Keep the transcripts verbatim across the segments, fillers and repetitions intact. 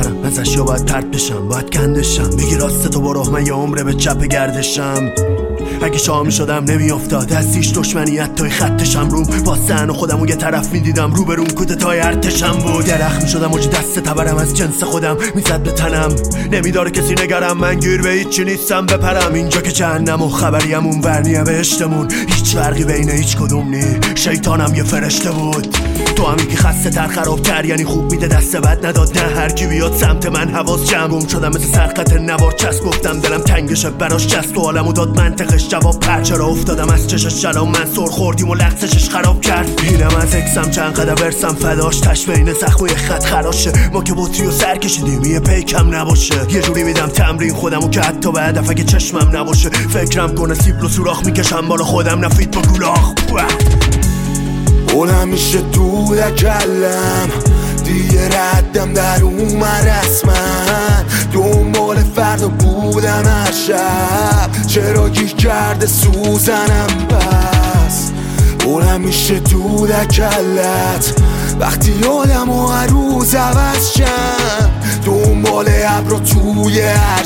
خطرم، ازش یا باید پرت بشم باید گندشم. میگی راست تو برو من یه عمره به چپ گردشم. اگه شاه میشدم نمیافتاد دستیش دشمنیت توی خطشم روم واسه و خودمو یه طرف میدیدم رو برون کده تای ارتشم بود. درخ میشدم وجه دست تبرم از جنس خودم میزد به تنم. نمیداره کسی نگرم من گیر به هیچی نیستم بپرم. اینجا که جهنم و خبریم اون ورنیه بهشتمون. هیچ فرقی بین هیچ کدوم نی شیطانم یه فرشته بود. تو همی که خسته تر خراب تر یعنی خوب میده دست بد نداد. نه هر کی بیاد سمت من حواس جمع گم شدم مثل سرخط نوار چسب. گفتم دلم تنگشه براش جست و حالمو داد منطقش جواب پر. چرا افتادم از چشش جلام من سر خوردیم و لغزشش خراب کرد. اینم از اکسم چند قدم برسم فداش تش بین زخم و یه خط خراشه. ما که بطری و سر کشیدیم یه پیکم نباشه. یه جوری میدم تمرین خودمو که حتی به هدف اگه چشمم نباشه. فکرم کنه سیبل و سوراخ میکشم بالا خودم نفید با گولاخ. اونم میشه دود کلم دیگه ردم در اومد رسما. دنبال فردا بودم هر شب چرا گیر کرده سوزنم بس. اونم میشه دود کلت وقتی آدم و هر روز عوض شم. دنبال ابرا توی هر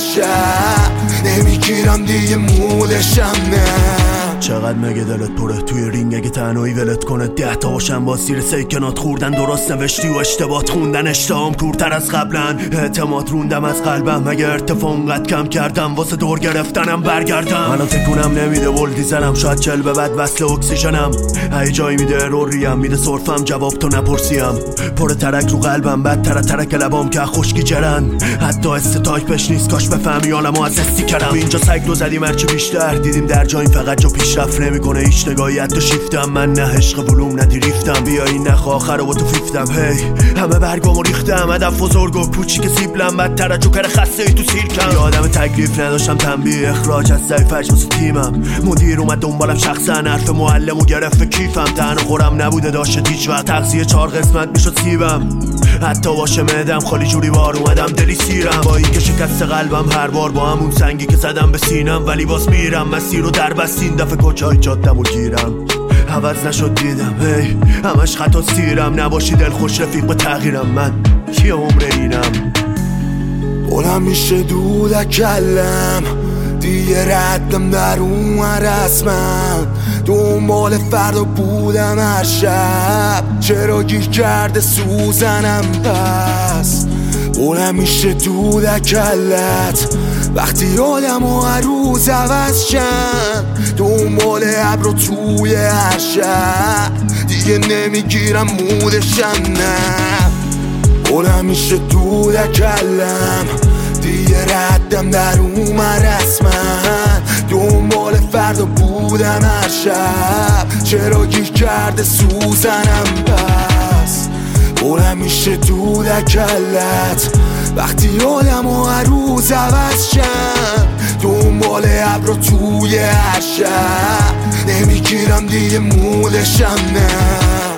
شب نمیگیرم دیگه مودشم. نه چقدر مگه دلت پره توی رینگ اگه تنهایی ولت کنه. ده تا باشم با سیر سیکنات خوردن درست نوشتی و اشتباهات خوندن. اشتهام کورتر از قبلن اعتماد روندم از قلبم. مگه ارتفاع اونقدر کم کردم واسه دور گرفتنم برگردم. الان تکونم نمیده ولدی زنم شاید چل به بعد وصل اکسیژنم. هی جایی میده اروریم میده صرفم جواب تو نپرسیم. پر ترک رو قلبم بدتر ترک لبام که خشکی جرن. حتی استایپش نیست کاش بفهمی حالمو از استی کردم. اینجا سگ رو زدیم هرچی بیشتر دیدیم در جایی فقط جو پیشرفت نمیکنه هیچ نگاهی حتی شیفتم. من نه عشق ولوم ندی ریفتم. بیا این نخ آخر رو با تو فیفتم. هی همه برگامو ریختم هدف بزرگ و کوچیک سیبلم بدتر از جوکر خسته ای تو سیرکم. یه آدم تکلیف نداشتم تنبیه اخراج از ضعیفش واسه تیمم. مدیر اومد دنبالم شخصا حرف معلمو گرفت کیفم. تن خورم نبوده داشت هیچ وقت تغذیه چهار قسمت میشد سیبم. حتی باشه معدم خالی جوری بار اومدم دلی سیرم. با این که شکست قلبم هر بار با همون سنگی که زدم به سینم. ولی باز میرم مسیر رو در بستین دفعه کجای جادم و گیرم. عوض نشد دیدم هی همش خطا سیرم. نباشی دل خوش رفیق به تغییرم. من یه عمره اینم. اونم میشه دود کلم دیگه ردم در اومد رسما. دنبال فردا بودم هر شب چرا گیر کرده سوزنم بس. اونم میشه دود کلت وقتی آدم و هر روز عوض شن. دنبال ابرا توی هر شب دیگه نمیگیرم مودشم. نه اونم میشه دود کلم دیگه ردم در اومد رسما. دنبال فردا بودم هر شب چرا گیر کرده سوزنم بس. اونم میشه دود کلت وقتی آدم و هر روز عوض شن. دنبال ابرا توی هر شب نمیگیرم دیگه مودشم. نه